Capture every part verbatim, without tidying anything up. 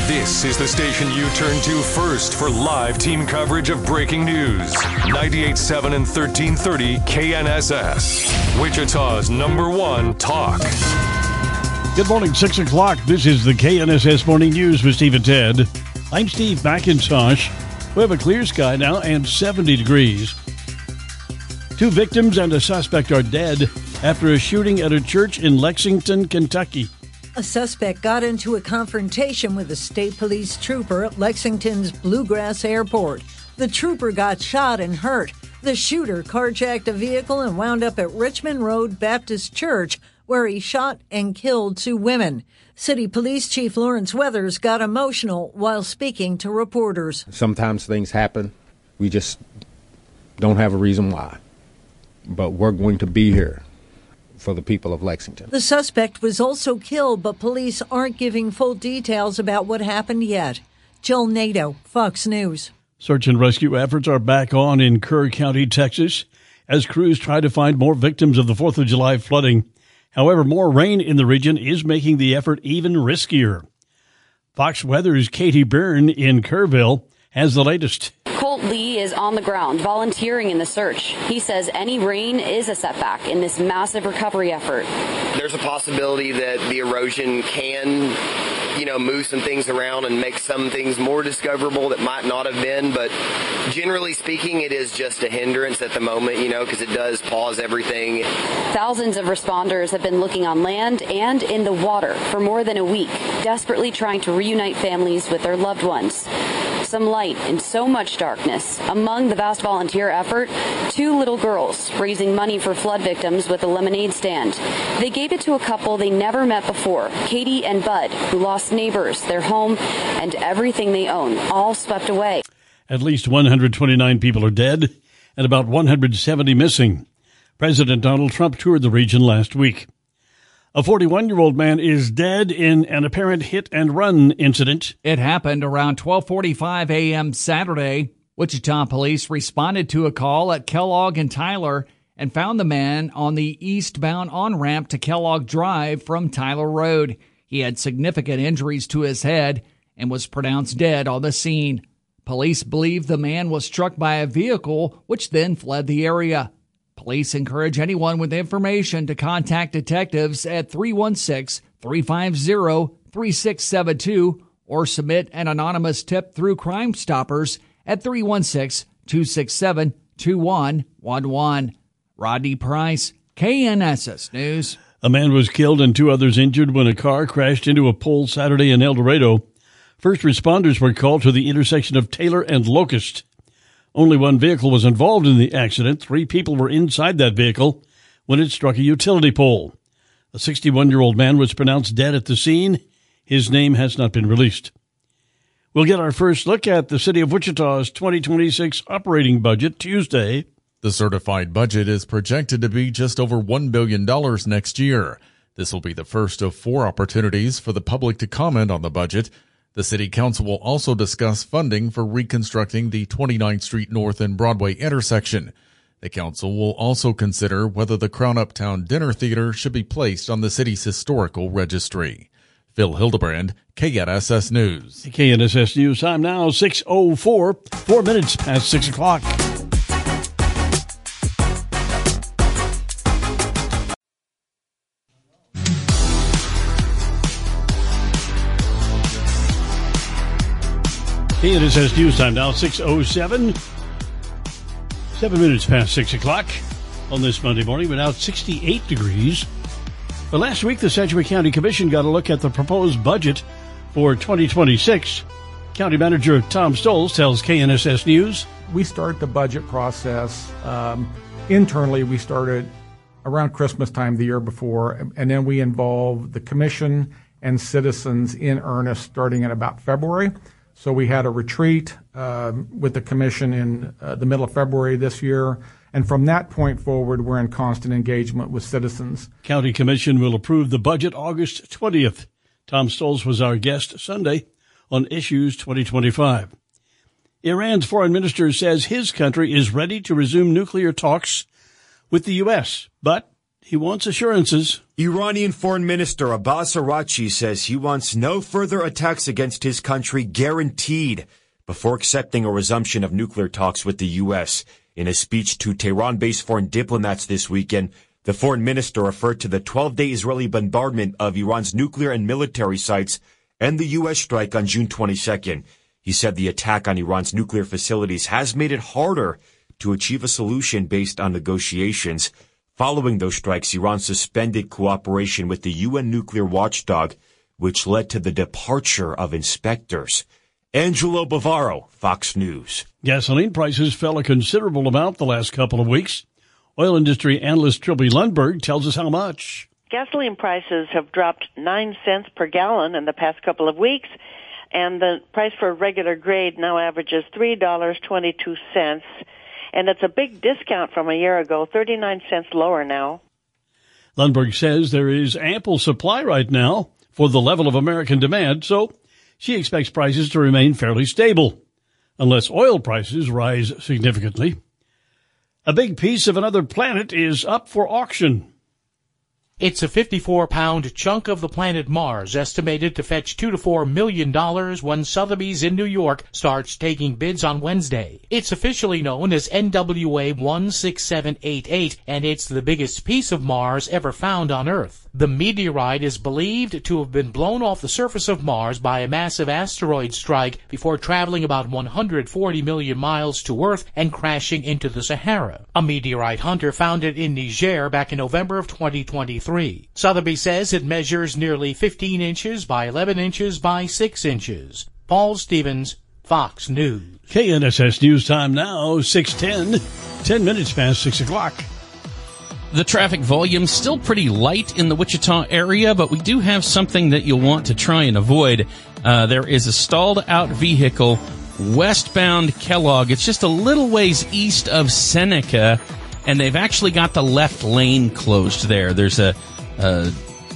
This is the station you turn to first for live team coverage of breaking news. ninety-eight point seven and thirteen thirty K N S S. Wichita's number one talk. Good morning, six o'clock. This is the K N S S Morning News with Steve and Ted. I'm Steve McIntosh. We have a clear sky now and seventy degrees. Two victims and a suspect are dead after a shooting at a church in Lexington, Kentucky. A suspect got into a confrontation with a state police trooper at Lexington's Bluegrass Airport. The trooper got shot and hurt. The shooter carjacked a vehicle and wound up at Richmond Road Baptist Church, where he shot and killed two women. City Police Chief Lawrence Weathers got emotional while speaking to reporters. Sometimes things happen. We just don't have a reason why. But we're going to be here for the people of Lexington. The suspect was also killed, but police aren't giving full details about what happened yet. Jill Nato, Fox News. Search and rescue efforts are back on in Kerr County, Texas, as crews try to find more victims of the fourth of July flooding. However, more rain in the region is making the effort even riskier. Fox Weather's Katie Byrne in Kerrville has the latest. Colt Lee is on the ground volunteering in the search. He says any rain is a setback in this massive recovery effort. There's a possibility that the erosion can, you know, move some things around and make some things more discoverable that might not have been. But generally speaking, it is just a hindrance at the moment, you know, because it does pause everything. Thousands of responders have been looking on land and in the water for more than a week, desperately trying to reunite families with their loved ones. Some light in so much darkness. Among the vast volunteer effort, two little girls raising money for flood victims with a lemonade stand. They gave it to a couple they never met before, Katie and Bud, who lost neighbors, their home, and everything they own, all swept away. At least one hundred twenty-nine people are dead and about one hundred seventy missing. President Donald Trump toured the region last week. A forty-one-year-old man is dead in an apparent hit-and-run incident. It happened around twelve forty-five a.m. Saturday. Wichita police responded to a call at Kellogg and Tyler and found the man on the eastbound on-ramp to Kellogg Drive from Tyler Road. He had significant injuries to his head and was pronounced dead on the scene. Police believe the man was struck by a vehicle, which then fled the area. Police encourage anyone with information to contact detectives at three one six, three five zero, three six seven two or submit an anonymous tip through Crime Stoppers at three one six, two six seven, two one one one. Rodney Price, K N S S News. A man was killed and two others injured when a car crashed into a pole Saturday in El Dorado. First responders were called to the intersection of Taylor and Locust. Only one vehicle was involved in the accident. Three people were inside that vehicle when it struck a utility pole. A sixty-one-year-old man was pronounced dead at the scene. His name has not been released. We'll get our first look at the City of Wichita's twenty twenty-six operating budget Tuesday. The certified budget is projected to be just over one billion dollars next year. This will be the first of four opportunities for the public to comment on the budget. The City Council will also discuss funding for reconstructing the twenty-ninth Street North and Broadway intersection. The council will also consider whether the Crown Uptown Dinner Theater should be placed on the city's historical registry. Phil Hildebrand, K N S S News. K N S S News time now, six oh four, four minutes past six o'clock. K N S S News time now, six oh seven. Seven minutes past six o'clock on this Monday morning, without sixty-eight degrees. But last week, the Sedgwick County Commission got a look at the proposed budget for twenty twenty-six. County Manager Tom Stolz tells K N S S News. We start the budget process. Um, internally, we started around Christmas time the year before, and then we involve the commission and citizens in earnest starting in about February. So we had a retreat uh, with the commission in uh, the middle of February this year. And from that point forward, we're in constant engagement with citizens. County Commission will approve the budget August twentieth. Tom Stolz was our guest Sunday on Issues twenty twenty-five. Iran's foreign minister says his country is ready to resume nuclear talks with the U S, but He wants assurances. Iranian Foreign Minister Abbas Araghchi says he wants no further attacks against his country guaranteed before accepting a resumption of nuclear talks with the U S. In a speech to Tehran-based foreign diplomats this weekend, the foreign minister referred to the twelve-day Israeli bombardment of Iran's nuclear and military sites and the U S strike on June twenty-second. He said the attack on Iran's nuclear facilities has made it harder to achieve a solution based on negotiations. Following those strikes, Iran suspended cooperation with the U N nuclear watchdog, which led to the departure of inspectors. Angelo Bavaro, Fox News. Gasoline prices fell a considerable amount the last couple of weeks. Oil industry analyst Trilby Lundberg tells us how much. Gasoline prices have dropped nine cents per gallon in the past couple of weeks, and the price for regular grade now averages three dollars and twenty-two cents. And it's a big discount from a year ago, thirty-nine cents lower now. Lundberg says there is ample supply right now for the level of American demand, so she expects prices to remain fairly stable, unless oil prices rise significantly. A big piece of another planet is up for auction. It's a fifty-four pound chunk of the planet Mars, estimated to fetch two to four million dollars when Sotheby's in New York starts taking bids on Wednesday. It's officially known as N W A one six seven eight eight, and it's the biggest piece of Mars ever found on Earth. The meteorite is believed to have been blown off the surface of Mars by a massive asteroid strike before traveling about one hundred forty million miles to Earth and crashing into the Sahara. A meteorite hunter found it in Niger back in November of twenty twenty-three. Sotheby says it measures nearly fifteen inches by eleven inches by six inches. Paul Stevens, Fox News. K N S S News Time now, six ten, ten minutes past six o'clock. The traffic volume still pretty light in the Wichita area, but we do have something that you'll want to try and avoid. Uh, there is a stalled out vehicle westbound Kellogg. It's just a little ways east of Seneca, and they've actually got the left lane closed there. There's a, a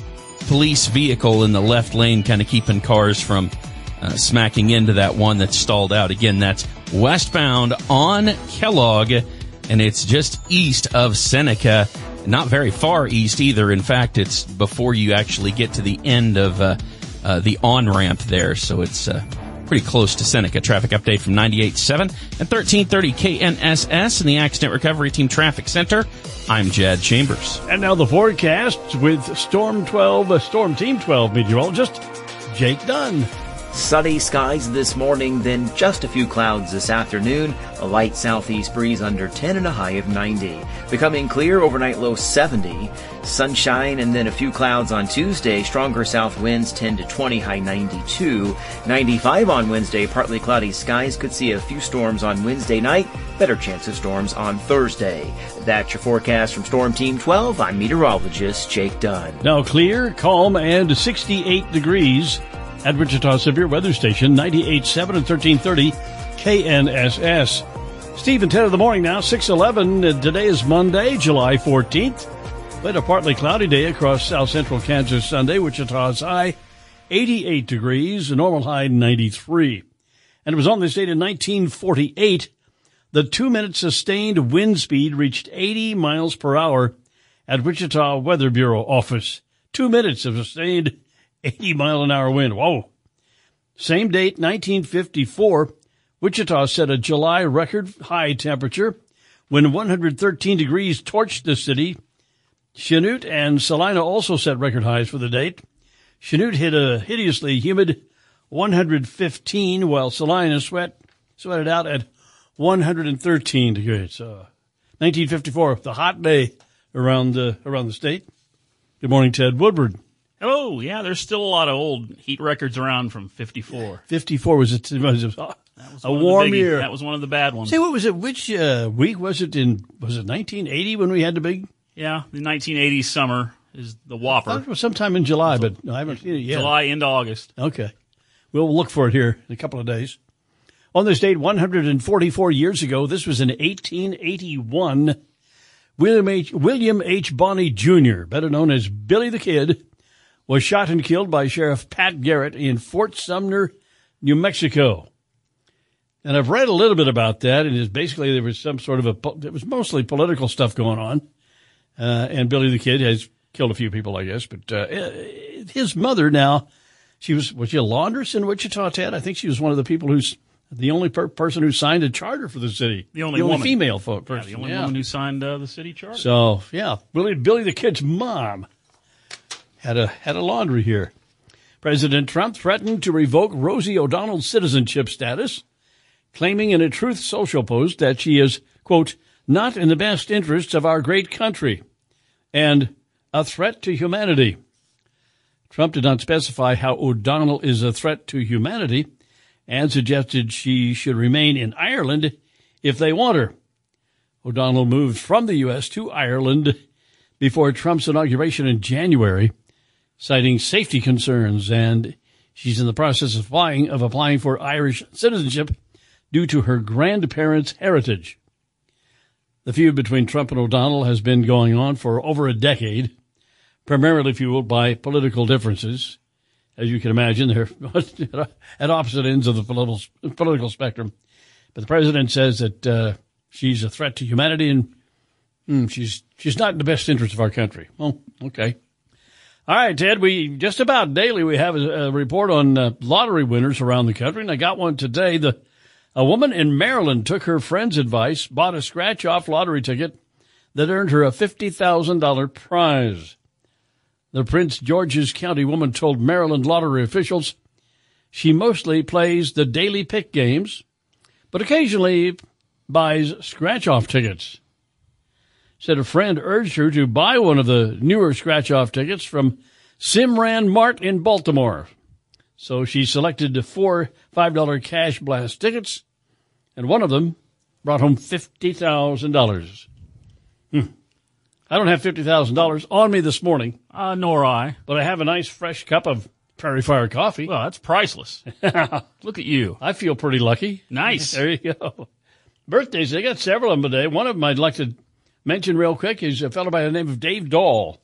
police vehicle in the left lane kind of keeping cars from uh, smacking into that one that's stalled out. Again, that's westbound on Kellogg, and it's just east of Seneca. Not very far east either. In fact, it's before you actually get to the end of uh, uh, the on-ramp there, so it's uh, pretty close to Seneca. Traffic update from ninety-eight point seven and thirteen thirty K N S S in the Accident Recovery Team Traffic Center. I'm Jad Chambers. And now the forecast with Storm twelve, uh, Storm Team twelve meteorologist Jake Dunn. Sunny skies this morning, then just a few clouds this afternoon. A light southeast breeze under ten and a high of ninety. Becoming clear, overnight low seventy. Sunshine and then a few clouds on Tuesday. Stronger south winds ten to twenty, high ninety-two. ninety-five on Wednesday. Partly cloudy skies. Could see a few storms on Wednesday night. Better chance of storms on Thursday. That's your forecast from Storm Team twelve. I'm meteorologist Jake Dunn. Now clear, calm, and sixty-eight degrees. At Wichita Severe Weather Station, ninety-eight point seven and thirteen thirty K N S S. Steve and ten of the morning now, six eleven. Today is Monday, July fourteenth. We had a partly cloudy day across south central Kansas Sunday. Wichita's high, eighty-eight degrees, a normal high, ninety-three. And it was on this date in nineteen forty-eight, the two-minute sustained wind speed reached eighty miles per hour at Wichita Weather Bureau office. Two minutes of sustained eighty mile an hour wind. Whoa. Same date, nineteen fifty-four, Wichita set a July record high temperature when one hundred thirteen degrees torched the city. Chanute and Salina also set record highs for the date. Chanute hit a hideously humid one hundred fifteen, while Salina sweat, sweated out at one hundred thirteen degrees. Uh, nineteen fifty-four, the hot day around, uh, around the state. Good morning, Ted Woodward. Hello. Yeah, there's still a lot of old heat records around from fifty-four. fifty-four was a, was a, was a warm year. That was one of the bad ones. Say, what was it? Which uh, week was it in? Was it nineteen eighty when we had the big? Yeah, the nineteen eighty summer is the whopper. I thought it was sometime in July, but no, I haven't seen it yet. July into August. Okay. We'll look for it here in a couple of days. On this date, one hundred forty-four years ago, this was in eighteen eighty-one, William H. William H. Bonney Junior, better known as Billy the Kid, was shot and killed by Sheriff Pat Garrett in Fort Sumner, New Mexico. And I've read a little bit about that, and it's basically there was some sort of a, it was mostly political stuff going on. Uh, and Billy the Kid has killed a few people, I guess. But uh, his mother now, she was, was she a laundress in Wichita, Ted? I think she was one of the people who's the only per- person who signed a charter for the city. The only, the only woman. female folk Yeah, person. the only yeah. woman who signed uh, the city charter. So, yeah, Billy, Billy the Kid's mom had a had a laundry here. President Trump threatened to revoke Rosie O'Donnell's citizenship status, claiming in a Truth Social post that she is, quote, not in the best interests of our great country and a threat to humanity. Trump did not specify how O'Donnell is a threat to humanity and suggested she should remain in Ireland if they want her. O'Donnell moved from the U S to Ireland before Trump's inauguration in January, citing safety concerns, and she's in the process of applying, of applying for Irish citizenship due to her grandparents' heritage. The feud between Trump and O'Donnell has been going on for over a decade, primarily fueled by political differences. As you can imagine, they're at opposite ends of the political, political spectrum. But the president says that uh, she's a threat to humanity, and mm, she's she's not in the best interest of our country. Oh, okay. All right, Ted, we just about daily we have a, a report on uh, lottery winners around the country, and I got one today. The A woman in Maryland took her friend's advice, bought a scratch-off lottery ticket that earned her a fifty thousand dollars prize. The Prince George's County woman told Maryland lottery officials she mostly plays the daily pick games, but occasionally buys scratch-off tickets. Said a friend urged her to buy one of the newer scratch-off tickets from Simran Mart in Baltimore. So she selected four five dollar cash blast tickets, and one of them brought home fifty thousand dollars. Hmm. I don't have fifty thousand dollars on me this morning. Uh, nor I. But I have a nice fresh cup of Prairie Fire coffee. Well, that's priceless. Look at you. I feel pretty lucky. Nice. There you go. Birthdays, I got several of them today. One of them I'd like to mention real quick is a fellow by the name of Dave Dahl,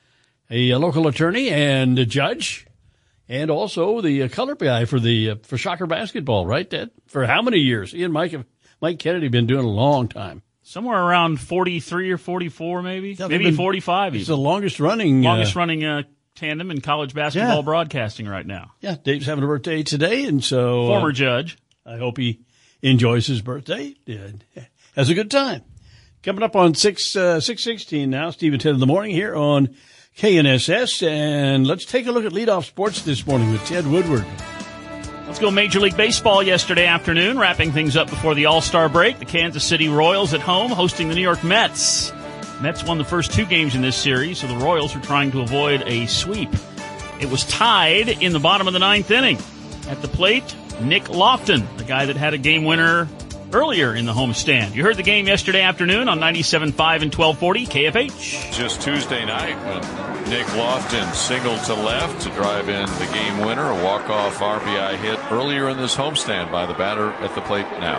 a, a local attorney and a judge, and also the uh, color guy for the uh, for Shocker basketball, right, Ted? For how many years? He and Mike have, Mike Kennedy have been doing it a long time. Somewhere around forty-three or forty-four, maybe. Yeah, maybe been, forty-five even. It's the longest running. Longest uh, running uh, tandem in college basketball yeah. broadcasting right now. Yeah, Dave's having a birthday today, and so... Former uh, judge. I hope he enjoys his birthday and has a good time. Coming up on six uh, six sixteen now, Steve and Ted in the morning here on K N S S, and let's take a look at leadoff sports this morning with Ted Woodward. Let's go Major League Baseball yesterday afternoon, wrapping things up before the All-Star break. The Kansas City Royals at home hosting the New York Mets. Mets won the first two games in this series, so the Royals are trying to avoid a sweep. It was tied in the bottom of the ninth inning. At the plate, Nick Lofton, the guy that had a game winner earlier in the homestand. You heard the game yesterday afternoon on ninety-seven point five and twelve forty K F H. Just Tuesday night when Nick Lofton singled to left to drive in the game winner, a walk-off R B I hit earlier in this homestand by the batter at the plate now.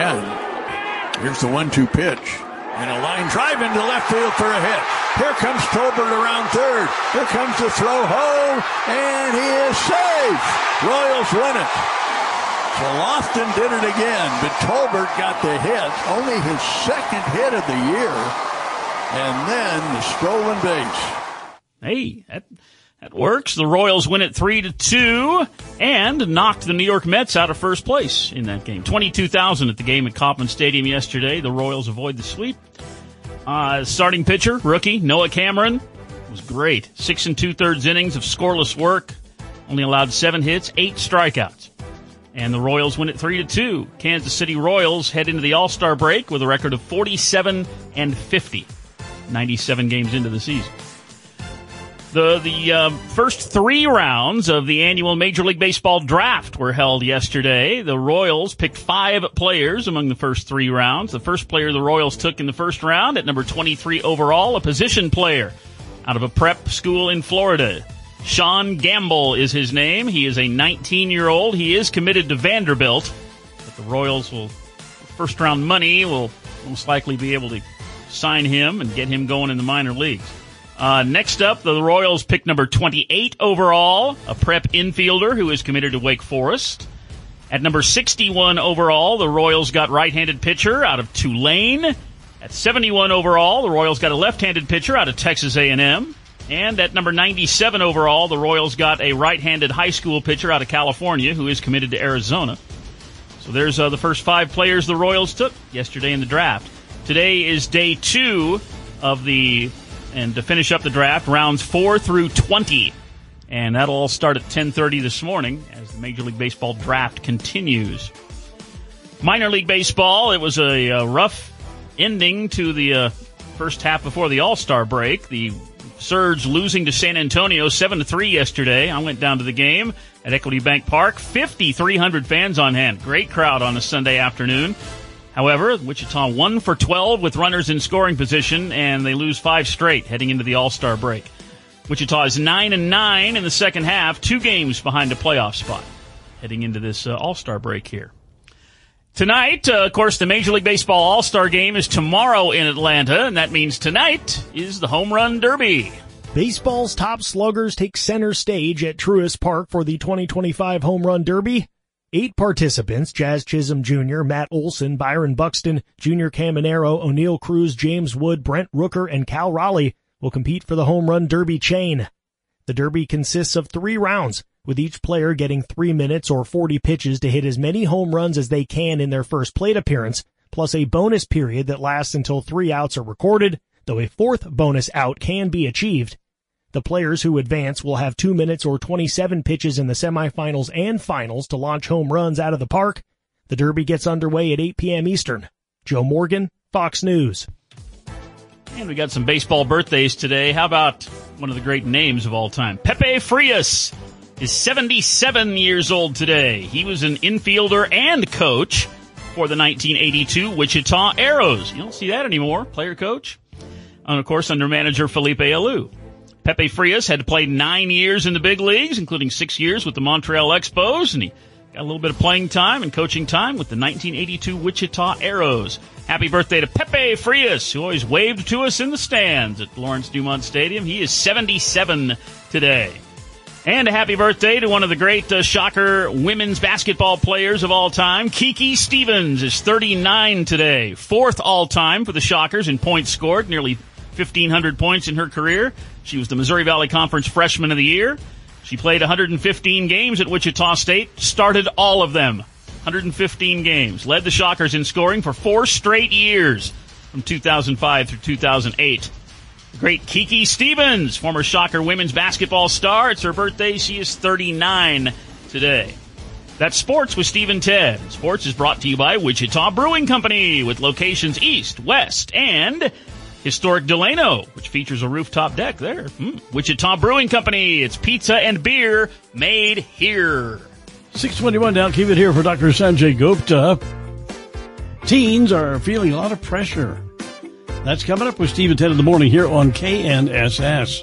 Yeah, here's the one two pitch. And a line drive into left field for a hit. Here comes Tolbert around third. Here comes the throw home, and he is safe. Royals win it. So Lofton did it again, but Tolbert got the hit, only his second hit of the year, and then the stolen base. Hey, that, that works. The Royals win it three to two and knocked the New York Mets out of first place in that game. twenty-two thousand at the game at Kauffman Stadium yesterday. The Royals avoid the sweep. Uh, starting pitcher, rookie, Noah Cameron, was great. Six and two-thirds innings of scoreless work. Only allowed seven hits, eight strikeouts. And the Royals win it three to two. Kansas City Royals head into the All-Star break with a record of forty-seven and fifty. ninety-seven games into the season. The the uh, first three rounds of the annual Major League Baseball draft were held yesterday. The Royals picked five players among the first three rounds. The first player the Royals took in the first round at number twenty-three overall, a position player out of a prep school in Florida. Sean Gamble is his name. He is a nineteen-year-old. He is committed to Vanderbilt, but the Royals will, first-round money will most likely be able to sign him and get him going in the minor leagues. Uh, next up, the Royals picked number twenty-eight overall, a prep infielder who is committed to Wake Forest. At number sixty-one overall, the Royals got right-handed pitcher out of Tulane, At seventy-one overall, the Royals got a left-handed pitcher out of Texas A and M. And at number ninety-seven overall, the Royals got a right-handed high school pitcher out of California who is committed to Arizona. So there's uh, the first five players the Royals took yesterday in the draft. Today is day two of the, and to finish up the draft, rounds four through twenty. And that'll all start at ten thirty this morning as the Major League Baseball draft continues. Minor League Baseball, it was a, a rough ending to the uh, first half before the All-Star break. The Surge losing to San Antonio seven to three yesterday. I went down to the game at Equity Bank Park. fifty-three hundred fans on hand. Great crowd on a Sunday afternoon. However, Wichita one for twelve with runners in scoring position, and they lose five straight heading into the All-Star break. Wichita is nine and nine in the second half, two games behind a playoff spot heading into this uh, All-Star break here. Tonight, uh, of course, the Major League Baseball All-Star Game is tomorrow in Atlanta, and that means tonight is the Home Run Derby. Baseball's top sluggers take center stage at Truist Park for the twenty twenty-five Home Run Derby. Eight participants, Jazz Chisholm Junior, Matt Olson, Byron Buxton, Junior Caminero, O'Neill Cruz, James Wood, Brent Rooker, and Cal Raleigh, will compete for the Home Run Derby chain. The Derby consists of three rounds, with each player getting three minutes or forty pitches to hit as many home runs as they can in their first plate appearance, plus a bonus period that lasts until three outs are recorded, though a fourth bonus out can be achieved. The players who advance will have two minutes or twenty-seven pitches in the semifinals and finals to launch home runs out of the park. The Derby gets underway at eight p.m. Eastern. Joe Morgan, Fox News. And we got some baseball birthdays today. How about one of the great names of all time? Pepe Frias is seventy-seven years old today. He was an infielder and coach for the nineteen eighty-two Wichita Arrows. You don't see that anymore, player-coach. And, of course, under manager Felipe Alou. Pepe Frias had played nine years in the big leagues, including six years with the Montreal Expos, and he got a little bit of playing time and coaching time with the nineteen eighty-two Wichita Arrows. Happy birthday to Pepe Frias, who always waved to us in the stands at Lawrence Dumont Stadium. He is seventy-seven today. And a happy birthday to one of the great uh, Shocker women's basketball players of all time. Kiki Stevens is thirty-nine today. Fourth all-time for the Shockers in points scored, nearly fifteen hundred points in her career. She was the Missouri Valley Conference Freshman of the Year. She played one hundred fifteen games at Wichita State, started all of them. one hundred fifteen games. Led the Shockers in scoring for four straight years from two thousand five through two thousand eight. Great Kiki Stevens, former Shocker women's basketball star. It's her birthday. She is thirty-nine today. That's Sports with Steve and Ted. Sports is brought to you by Wichita Brewing Company with locations east, west, and historic Delano, which features a rooftop deck there. Mm. Wichita Brewing Company. It's pizza and beer made here. six twenty-one now. Keep it here for Doctor Sanjay Gupta. Teens are feeling a lot of pressure. That's coming up with Steve and Ted in the morning here on K N S S.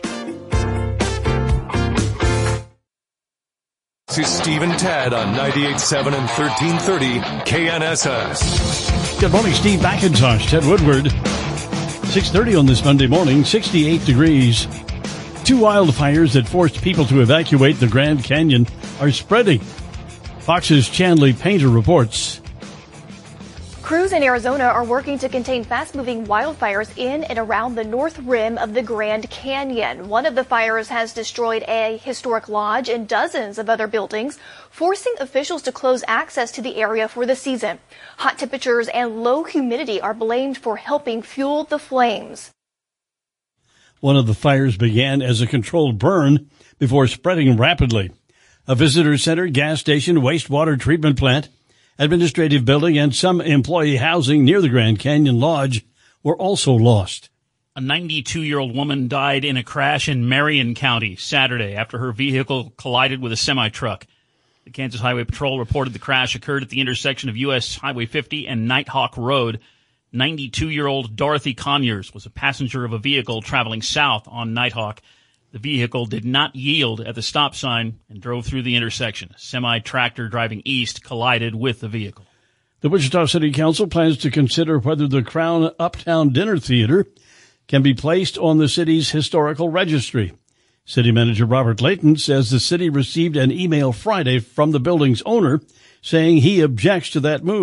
This is Steve and Ted on ninety-eight point seven and thirteen thirty K N S S. Good morning, Steve McIntosh, Ted Woodward. six thirty on this Monday morning, sixty-eight degrees. Two wildfires that forced people to evacuate the Grand Canyon are spreading. Fox's Chanley Painter reports. Crews in Arizona are working to contain fast-moving wildfires in and around the north rim of the Grand Canyon. One of the fires has destroyed a historic lodge and dozens of other buildings, forcing officials to close access to the area for the season. Hot temperatures and low humidity are blamed for helping fuel the flames. One of the fires began as a controlled burn before spreading rapidly. A visitor center, gas station, wastewater treatment plant, administrative building, and some employee housing near the Grand Canyon Lodge were also lost. A ninety-two-year-old woman died in a crash in Marion County Saturday after her vehicle collided with a semi-truck. The Kansas Highway Patrol reported the crash occurred at the intersection of U S Highway fifty and Nighthawk Road. ninety-two-year-old Dorothy Conyers was a passenger of a vehicle traveling south on Nighthawk. The vehicle did not yield at the stop sign and drove through the intersection. A semi-tractor driving east collided with the vehicle. The Wichita City Council plans to consider whether the Crown Uptown Dinner Theater can be placed on the city's historical registry. City Manager Robert Layton says the city received an email Friday from the building's owner saying he objects to that move.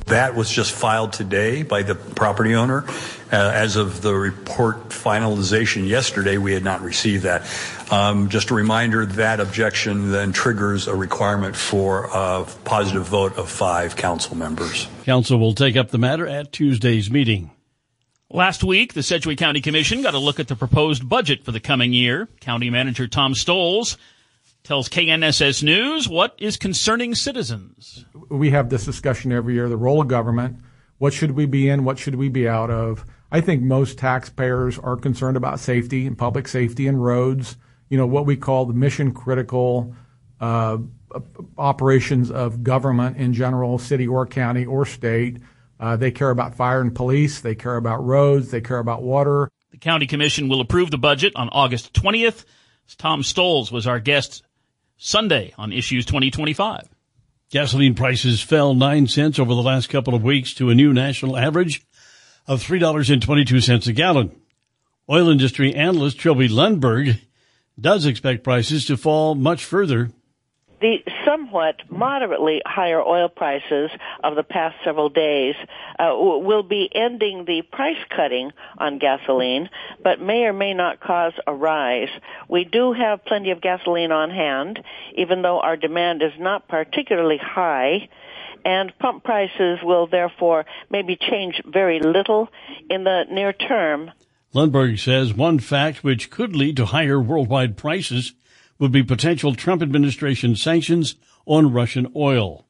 That was just filed today by the property owner. Uh, as of the report finalization yesterday, we had not received that. Um, just a reminder, that objection then triggers a requirement for a positive vote of five council members. Council will take up the matter at Tuesday's meeting. Last week, the Sedgwick County Commission got a look at the proposed budget for the coming year. County Manager Tom Stoles tells K N S S News what is concerning citizens. We have this discussion every year, the role of government. What should we be in? What should we be out of? I think most taxpayers are concerned about safety and public safety and roads, you know, what we call the mission critical uh, operations of government in general, city or county or state. Uh, they care about fire and police. They care about roads. They care about water. The County Commission will approve the budget on August twentieth. Tom Stoles was our guest Sunday on Issues twenty twenty-five. Gasoline prices fell nine cents over the last couple of weeks to a new national average of three dollars and twenty-two cents a gallon. Oil industry analyst Trilby Lundberg does expect prices to fall much further. The somewhat moderately higher oil prices of the past several days uh, w- will be ending the price cutting on gasoline, but may or may not cause a rise. We do have plenty of gasoline on hand, even though our demand is not particularly high, and pump prices will therefore maybe change very little in the near term. Lundberg says one fact which could lead to higher worldwide prices would be potential Trump administration sanctions on Russian oil.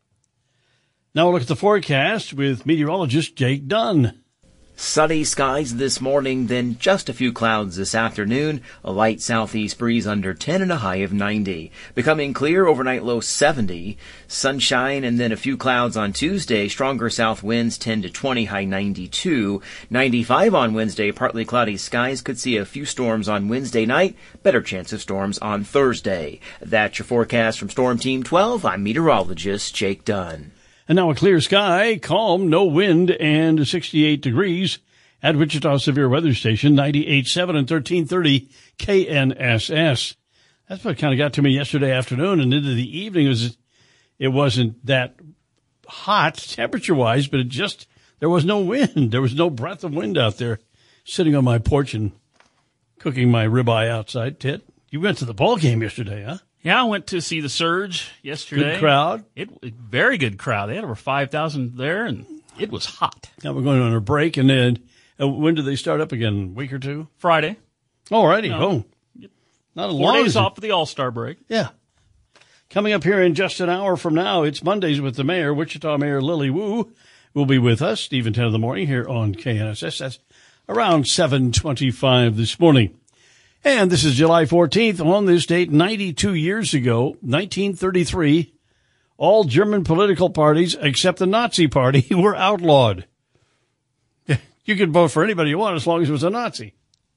Now look at the forecast with meteorologist Jake Dunn. Sunny skies this morning, then just a few clouds this afternoon. A light southeast breeze under ten and a high of ninety. Becoming clear, overnight low seventy. Sunshine and then a few clouds on Tuesday. Stronger south winds ten to twenty, high ninety-two. ninety-five on Wednesday. Partly cloudy skies. Could see a few storms on Wednesday night. Better chance of storms on Thursday. That's your forecast from Storm Team twelve. I'm meteorologist Jake Dunn. And now a clear sky, calm, no wind, and sixty-eight degrees at Wichita Severe Weather Station, ninety-eight point seven and thirteen thirty K N S S. That's what kind of got to me yesterday afternoon and into the evening. It, was, it wasn't that hot temperature-wise, but it just, there was no wind. There was no breath of wind out there sitting on my porch and cooking my ribeye outside. Tit, you went to the ball game yesterday, huh? Yeah, I went to see the Surge yesterday. Good crowd. It very good crowd. They had over five thousand there, and it was hot. Now we're going on a break, and then uh, when do they start up again? A week or two? Friday. All righty. No. Oh, not a Four long days off for the All-Star break. Yeah. Coming up here in just an hour from now, it's Mondays with the mayor. Wichita Mayor Lily Wu will be with us, Steve, ten in the morning here on K N S S. That's around seven twenty-five this morning. And this is July fourteenth. On this date, ninety-two years ago, nineteen thirty-three, all German political parties except the Nazi Party were outlawed. You could vote for anybody you want as long as it was a Nazi.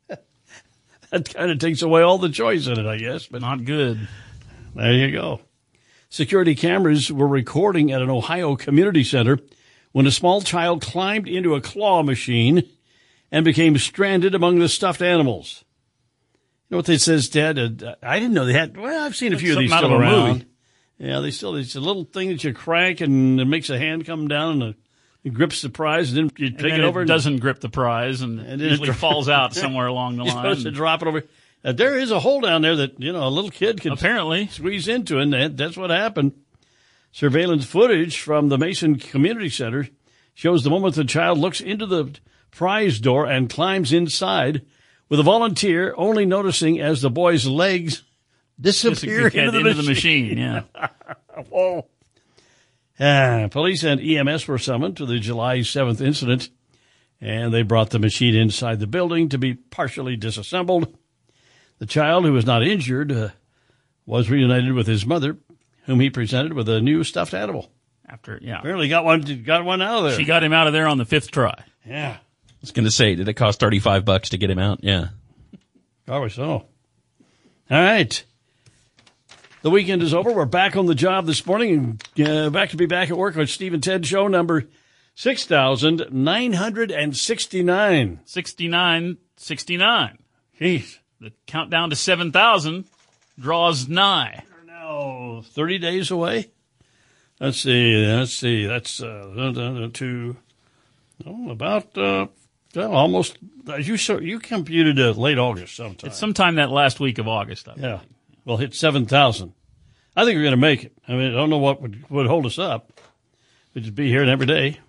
That kind of takes away all the choice in it, I guess. But not good. There you go. Security cameras were recording at an Ohio community center when a small child climbed into a claw machine and became stranded among the stuffed animals. You know what they says, Dad? Uh, I didn't know they had. Well, I've seen a few of these still around. Movie. Yeah, they still. It's a little thing that you crank and it makes a hand come down and it grips the prize, and then you take and it over. It doesn't and, grip the prize, and, and it usually falls out somewhere along the You're line. You're supposed to drop it over. Uh, there is a hole down there that you know a little kid can apparently squeeze into, and that, that's what happened. Surveillance footage from the Mason Community Center shows the moment the child looks into the prize door and climbs inside, with a volunteer only noticing as the boy's legs disappear into, the, into machine. the machine. Yeah. Whoa. Uh, police and E M S were summoned to the July seventh incident, and they brought the machine inside the building to be partially disassembled. The child, who was not injured, uh, was reunited with his mother, whom he presented with a new stuffed animal. After, yeah. Apparently got one, got one out of there. She got him out of there on the fifth try. Yeah. I was going to say, did it cost thirty-five bucks to get him out? Yeah. Probably so. All right. The weekend is over. We're back on the job this morning and uh, back to be back at work on Steve and Ted Show number six thousand nine hundred sixty-nine. sixty-nine sixty-nine. Jeez. The countdown to seven thousand draws nigh. We're now thirty days away. Let's see. Let's see. That's uh, two, oh, about uh, well, almost. You you computed uh, late August sometime. It's sometime that last week of August. I yeah, we'll hit seven thousand. I think we're going to make it. I mean, I don't know what would, would hold us up. We'd just be here every day.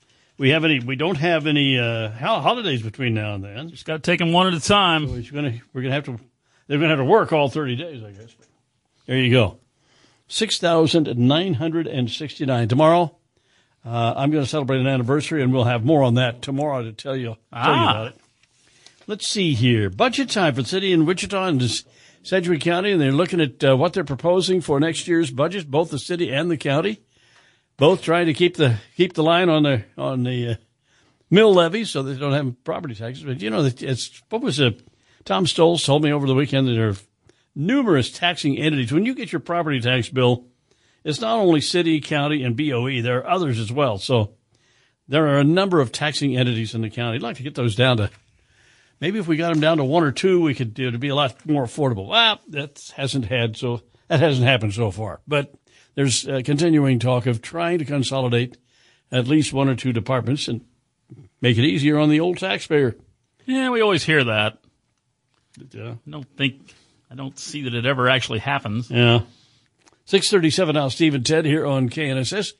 We have any? We don't have any uh, holidays between now and then. Just got to take them one at a time. So we're going to we're going to have to. They're going to have to work all thirty days, I guess. There you go. six thousand nine hundred sixty-nine. Tomorrow, uh, I'm going to celebrate an anniversary, and we'll have more on that tomorrow to tell you, ah. tell you about it. Let's see here. Budget time for the city in Wichita and Sedgwick County, and they're looking at uh, what they're proposing for next year's budget, both the city and the county, both trying to keep the keep the line on the on the uh, mill levy so they don't have property taxes. But, you know, it's what was it? Tom Stolz told me over the weekend that there are numerous taxing entities. When you get your property tax bill, it's not only city, county, and B O E. There are others as well. So there are a number of taxing entities in the county. I'd like to get those down to, maybe if we got them down to one or two, we could do it to be a lot more affordable. Well, that hasn't had so that hasn't happened so far. But there's uh, continuing talk of trying to consolidate at least one or two departments and make it easier on the old taxpayer. Yeah, we always hear that. Yeah. I don't think, I don't see that it ever actually happens. Yeah. six thirty-seven now, Steve and Ted here on K N S S.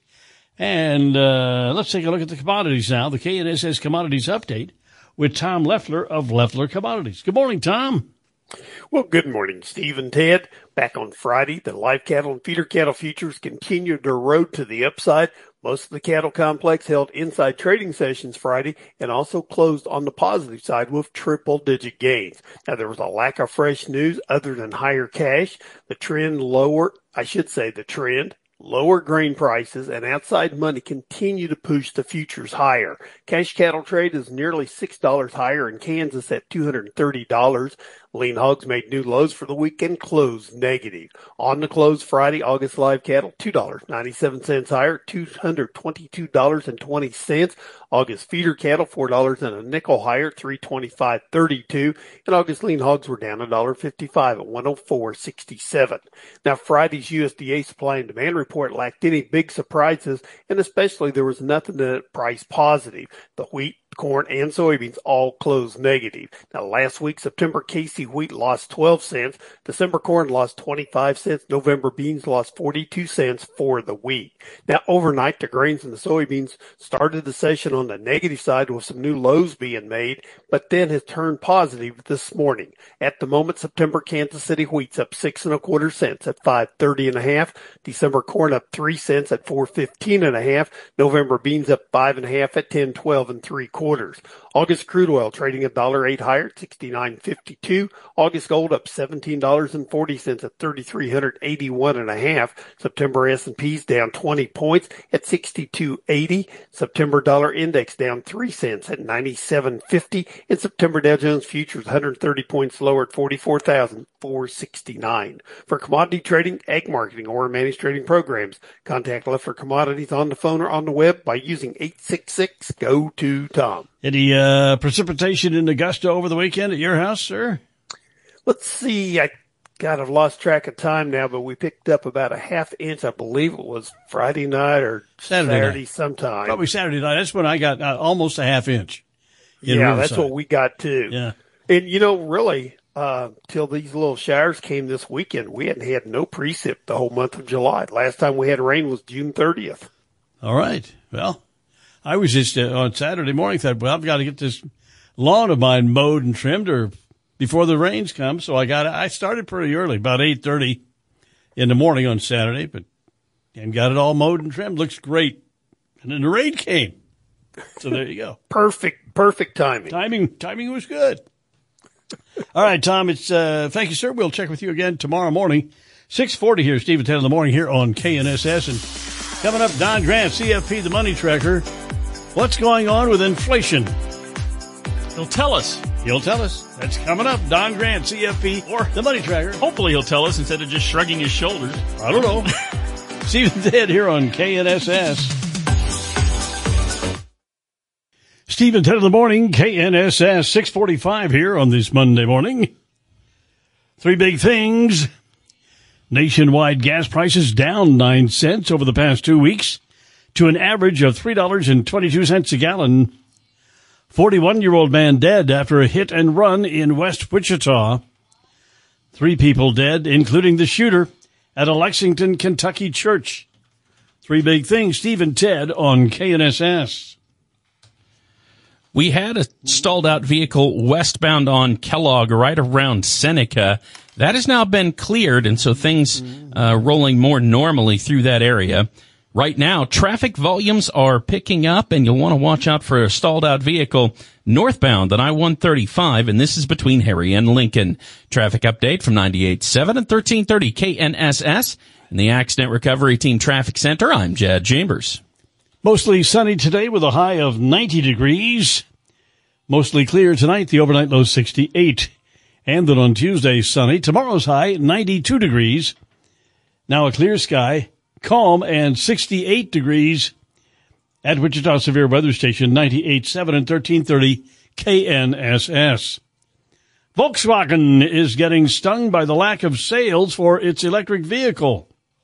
And uh, let's take a look at the commodities now. The K N S S Commodities Update with Tom Leffler of Leffler Commodities. Good morning, Tom. Well, good morning, Steve and Ted. Back on Friday, the live cattle and feeder cattle futures continued their road to the upside. Most of the cattle complex held inside trading sessions Friday and also closed on the positive side with triple-digit gains. Now, there was a lack of fresh news other than higher cash. The trend lower, I should say the trend, lower grain prices and outside money continue to push the futures higher. Cash cattle trade is nearly six dollars higher in Kansas at two hundred thirty dollars. Lean hogs made new lows for the week and closed negative. On the close Friday, August live cattle, two dollars and ninety-seven cents higher, two hundred twenty-two dollars and twenty cents. August feeder cattle, four dollars and a nickel higher, three twenty-five thirty-two. And August lean hogs were down one dollar fifty-five at one oh four sixty-seven. Now, Friday's U S D A supply and demand report lacked any big surprises, and especially there was nothing that priced positive. The wheat, corn, and soybeans all closed negative. Now, last week, September K C wheat lost twelve cents. December corn lost twenty-five cents. November beans lost forty-two cents for the week. Now, overnight, the grains and the soybeans started the session on the negative side with some new lows being made, but then has turned positive this morning. At the moment, September Kansas City wheat's up six and a quarter cents at five thirty and a half. December corn up three cents at four fifteen and a half. November beans up five and a half at ten twelve and three quarters. August crude oil trading a dollar eight higher, sixty-nine fifty-two. August gold up seventeen dollars and forty cents at thirty-three eighty-one and a half. September S and P's down twenty points at sixty-two eighty. September dollar index down three cents at ninety-seven fifty. And September Dow Jones futures one hundred thirty points lower at forty-four thousand four hundred sixty-nine. For commodity trading, ag marketing, or managed trading programs, contact Leffler Commodities on the phone or on the web by using eight six six, G O to Tom. Any uh, precipitation in Augusta over the weekend at your house, sir? Let's see. I kind of lost track of time now, but we picked up about a half inch. I believe it was Friday night or Saturday, Saturday night. sometime. Probably Saturday night. That's when I got uh, almost a half inch. In yeah, Riverside. That's what we got too. Yeah. And, you know, really, uh, till these little showers came this weekend, we hadn't had no precip the whole month of July. Last time we had rain was June thirtieth. All right. Well, I was just uh, on Saturday morning thought, well, I've got to get this lawn of mine mowed and trimmed or before the rains come. So I got I started pretty early, about eight thirty in the morning on Saturday, but and got it all mowed and trimmed. Looks great. And then the rain came. So there you go. Perfect, perfect timing. Timing, timing was good. All right, Tom, it's, uh, thank you, sir. We'll check with you again tomorrow morning. six forty here, Steve and Ted in the morning here on K N S S. And coming up, Don Grant, C F P, the money tracker. What's going on with inflation? He'll tell us. He'll tell us. That's coming up. Don Grant, C F P, or the money tracker. Hopefully he'll tell us instead of just shrugging his shoulders. I don't know. Steve and Ted here on K N S S. Steve and Ted in the morning, K N S S, six forty-five here on this Monday morning. Three big things Nationwide gas prices down nine cents over the past two weeks to an average of three dollars and twenty-two cents a gallon. forty-one-year-old man dead after a hit and run in West Wichita. Three people dead, including the shooter, at a Lexington, Kentucky church. Three big things, Steve and Ted on K N S S. We had a stalled-out vehicle westbound on Kellogg right around Seneca. That has now been cleared, and so things uh, rolling more normally through that area. Right now, traffic volumes are picking up, and you'll want to watch out for a stalled-out vehicle northbound on I one thirty-five, and this is between Harry and Lincoln. Traffic update from ninety-eight point seven and thirteen thirty K N S S. In the Accident Recovery Team Traffic Center, I'm Jad Chambers. Mostly sunny today with a high of ninety degrees. Mostly clear tonight, the overnight low sixty-eight. And then on Tuesday, sunny. Tomorrow's high, ninety-two degrees. Now a clear sky, calm, and sixty-eight degrees. At Wichita Severe Weather Station, ninety-eight point seven and thirteen thirty K N S S. Volkswagen is getting stung by the lack of sales for its electric vehicle.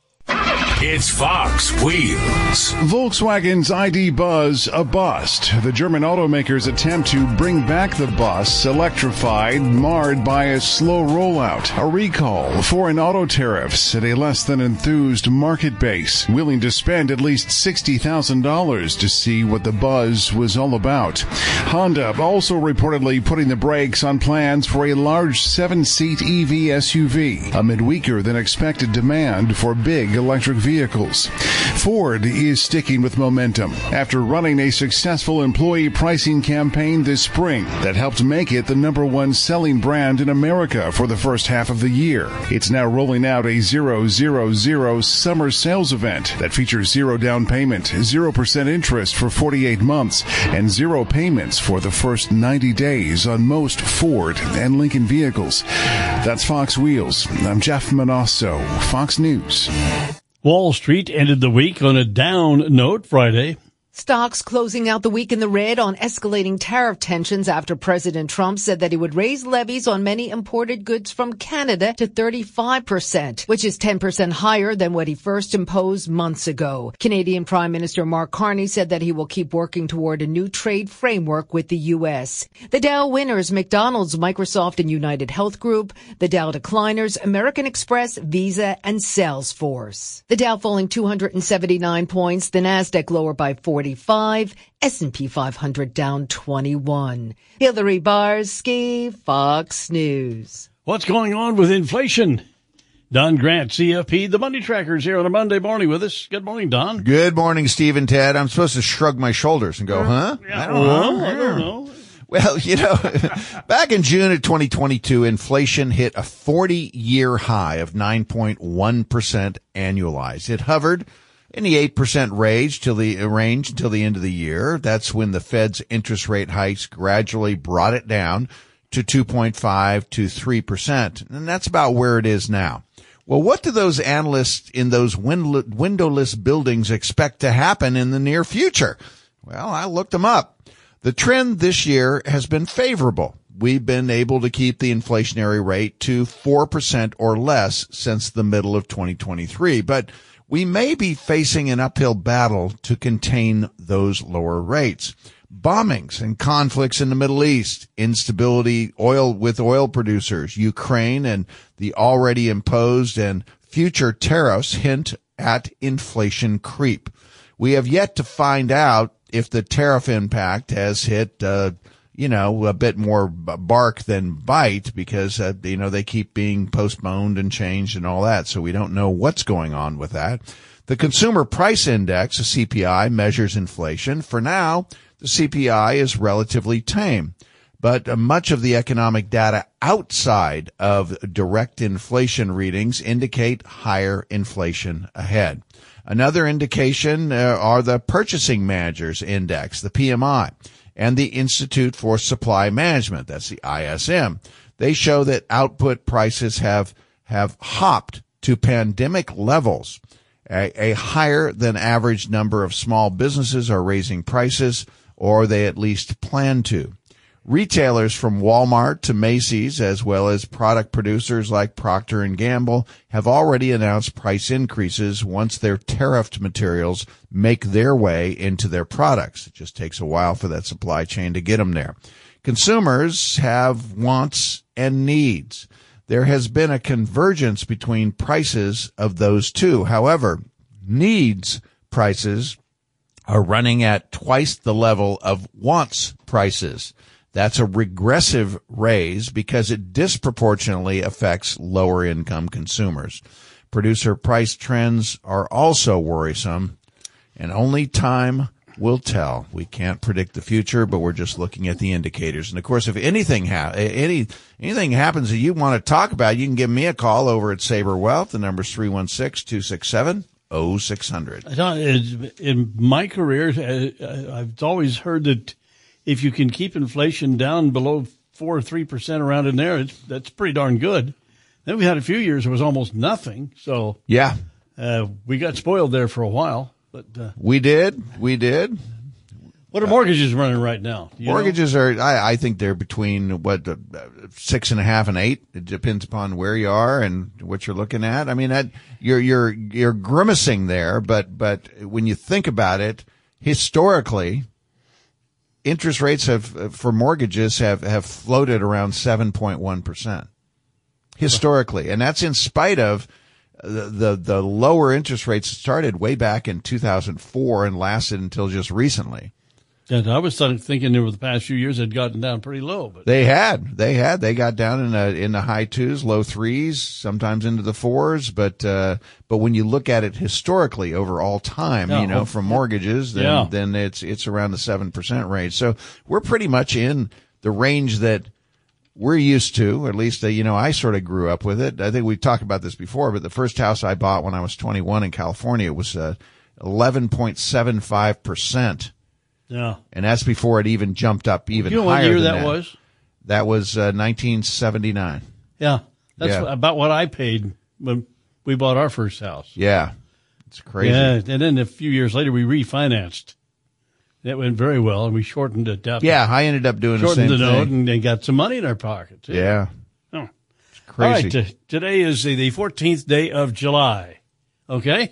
It's Fox Wheels. Volkswagen's I D Buzz, a bust. The German automaker's attempt to bring back the bus, electrified, marred by a slow rollout, a recall, foreign auto tariffs at a less than enthused market base, willing to spend at least sixty thousand dollars to see what the buzz was all about. Honda also reportedly putting the brakes on plans for a large seven-seat E V S U V, amid weaker than expected demand for big electric vehicles. Vehicles. Ford is sticking with momentum after running a successful employee pricing campaign this spring that helped make it the number one selling brand in America for the first half of the year. It's now rolling out a zero zero zero summer sales event that features zero down payment, zero percent interest for forty-eight months, and zero payments for the first ninety days on most Ford and Lincoln vehicles. That's Fox Wheels. I'm Jeff Manasso, Fox News. Wall Street ended the week on a down note Friday. Stocks closing out the week in the red on escalating tariff tensions after President Trump said that he would raise levies on many imported goods from Canada to thirty-five percent, which is ten percent higher than what he first imposed months ago. Canadian Prime Minister Mark Carney said that he will keep working toward a new trade framework with the U S. The Dow winners, McDonald's, Microsoft, and United Health Group. The Dow decliners, American Express, Visa, and Salesforce. The Dow falling two hundred seventy-nine points, the Nasdaq lower by forty. S and P five hundred down twenty-one. Hillary Barsky, Fox News. What's going on with inflation? Don Grant, C F P, the Money Trackers here on a Monday morning with us. Good morning, Don. Good morning, Steve and Ted. I'm supposed to shrug my shoulders and go, huh? Yeah, I don't well, know. I don't know. Well, you know, back in June of twenty twenty-two, inflation hit a forty-year high of nine point one percent annualized. It hovered in the eight percent range till the range until the end of the year. That's when the Fed's interest rate hikes gradually brought it down to two point five to three percent. And that's about where it is now. Well, what do those analysts in those wind- windowless buildings expect to happen in the near future? Well, I looked them up. The trend this year has been favorable. We've been able to keep the inflationary rate to four percent or less since the middle of twenty twenty-three. But we may be facing an uphill battle to contain those lower rates. Bombings and conflicts in the Middle East, instability oil with oil producers, Ukraine, and the already imposed and future tariffs hint at inflation creep. We have yet to find out if the tariff impact has hit, uh, you know, a bit more bark than bite because, uh, you know, they keep being postponed and changed and all that. So we don't know what's going on with that. The Consumer Price Index, a C P I, measures inflation. For now, the C P I is relatively tame, but uh, much of the economic data outside of direct inflation readings indicate higher inflation ahead. Another indication uh, are the Purchasing Managers Index, the P M I. And the Institute for Supply Management, that's the I S M. They show that output prices have have hopped to pandemic levels. A, a higher than average number of small businesses are raising prices, or they at least plan to. Retailers from Walmart to Macy's, as well as product producers like Procter and Gamble, have already announced price increases once their tariffed materials make their way into their products. It just takes a while for that supply chain to get them there. Consumers have wants and needs. There has been a convergence between prices of those two. However, needs prices are running at twice the level of wants prices. That's a regressive raise because it disproportionately affects lower income consumers. Producer price trends are also worrisome, and only time will tell. We can't predict the future, but we're just looking at the indicators. And of course, if anything ha- any anything happens that you want to talk about, you can give me a call over at Sabre Wealth. The number's three one six, two six seven, oh six hundred. In my career, I've always heard that if you can keep inflation down below four or three percent around in there, it's, that's pretty darn good. Then we had a few years it was almost nothing. So yeah, uh, we got spoiled there for a while. But uh, we did, we did. What are mortgages uh, running right now? You mortgages know? are, I, I think they're between what uh, six and a half and eight. It depends upon where you are and what you're looking at. I mean, that, you're you're you're grimacing there, but but when you think about it, historically, interest rates have for mortgages have, have floated around seven point one percent historically. And that's in spite of the, the, the lower interest rates that started way back in two thousand four and lasted until just recently. And I was thinking over the past few years had gotten down pretty low, but they had, they had, they got down in the, in the high twos, low threes, sometimes into the fours. But, uh, but when you look at it historically over all time, yeah, you know, from mortgages, then, yeah. then it's, it's around the seven percent range. So we're pretty much in the range that we're used to, or at least, uh, you know, I sort of grew up with it. I think we talked about this before, but the first house I bought when I was twenty-one in California was, uh, eleven point seven five percent. Yeah. And that's before it even jumped up even you know higher what year than that, that was? That was uh, nineteen seventy-nine. Yeah. That's yeah. about what I paid when we bought our first house. Yeah. It's crazy. Yeah. And then a few years later, we refinanced. That went very well, and we shortened it up. Yeah, I ended up doing the same thing. Shortened the note, thing. and they got some money in our pocket, too. Yeah. Oh. It's crazy. All right. T- today is the, the fourteenth day of July. Okay?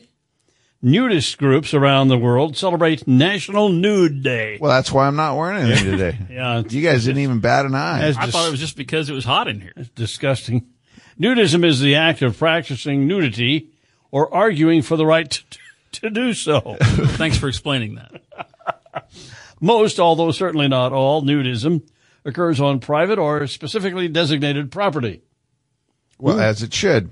Nudist groups around the world celebrate National Nude Day. Well, that's why I'm not wearing anything today. Yeah, you guys didn't even bat an eye. I dis- thought it was just because it was hot in here. It's disgusting. Nudism is the act of practicing nudity or arguing for the right to, to do so. Thanks for explaining that. Most, although certainly not all, nudism occurs on private or specifically designated property. Well, Ooh. as it should.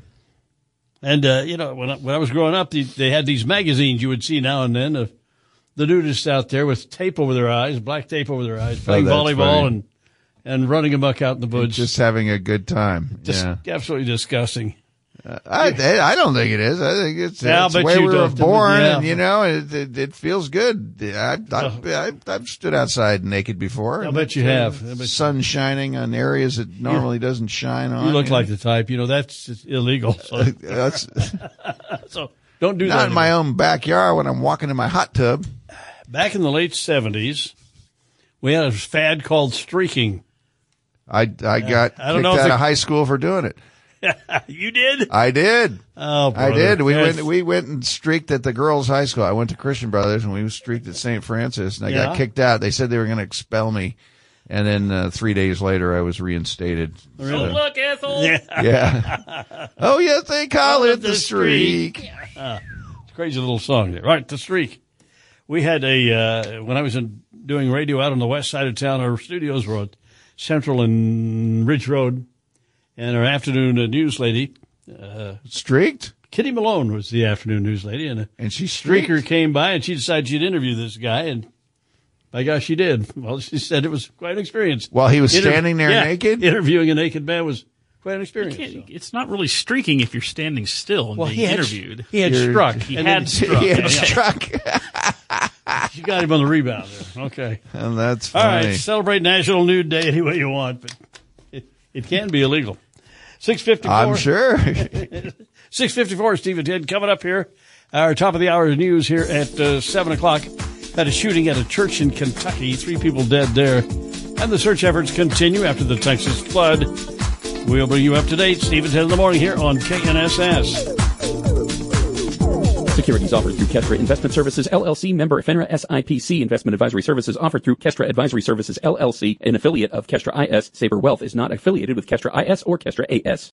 And, uh, you know, when I, when I was growing up, the, they had these magazines you would see now and then of the nudists out there with tape over their eyes, black tape over their eyes, playing oh, volleyball funny. and and running amok out in the woods. Just having a good time. Just yeah. absolutely disgusting. Uh, I I don't think it is. I think it's, yeah, it's the way we were don't. born, yeah. and, you know, it, it, it feels good. I, I, I, I've stood outside naked before. I bet you have. I bet sun you. shining on areas it normally yeah. doesn't shine on. You look you like know? the type. You know, that's illegal. So, that's, so don't do not that. Not in my own backyard when I'm walking in my hot tub. Back in the late seventies, we had a fad called streaking. I, I got I don't kicked know out the, of high school for doing it. You did? I did. Oh, brother. I did. We yes. went. We went and streaked at the girls' high school. I went to Christian Brothers, and we streaked at Saint Francis, and I yeah. got kicked out. They said they were going to expel me, and then uh, three days later, I was reinstated. So uh, look, Ethel. Yeah. yeah. Oh yes, they call it the, the streak. streak. Uh, it's a crazy little song there. Right, the streak. We had a uh, when I was in, doing radio out on the west side of town. Our studios were on Central and Ridge Road. And our afternoon uh, news lady, uh, streaked. Kitty Malone was the afternoon news lady, and a and she streaked. streaker came by, and she decided she'd interview this guy, and by gosh, she did. Well, she said it was quite an experience. While he was Inter- standing there yeah, naked, interviewing a naked man was quite an experience. So. It's not really streaking if you're standing still and well, being he had, interviewed. He had You're, struck. He and had then, struck. He had yeah. struck. You got him on the rebound there. Okay. And that's funny. All right. Celebrate National Nude Day any way you want, but it, it can be illegal. six fifty-four I'm sure. six fifty-four, Steve and Ted coming up here. Our top of the hour news here at uh, seven o'clock. Had a shooting at a church in Kentucky. Three people dead there. And the search efforts continue after the Texas flood. We'll bring you up to date. Steve at ten in the morning here on K N S S. Securities offered through Kestra Investment Services, L L C, member FINRA S I P C. Investment advisory services offered through Kestra Advisory Services, L L C, an affiliate of Kestra I S. Saber Wealth is not affiliated with Kestra I S or Kestra A S.